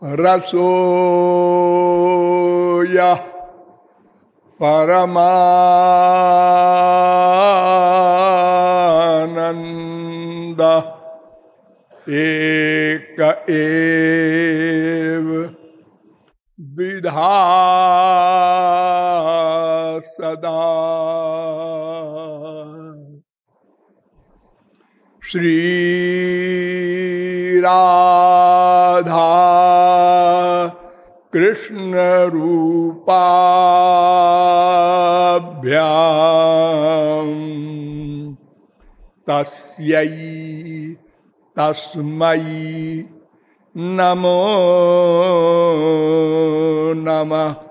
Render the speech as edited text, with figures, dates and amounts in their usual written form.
रसोयः परमानन्दः एक एव विधा सदा। श्री राधा कृष्ण रूपाभ्याम तस्यै तस्मै नमो नमः।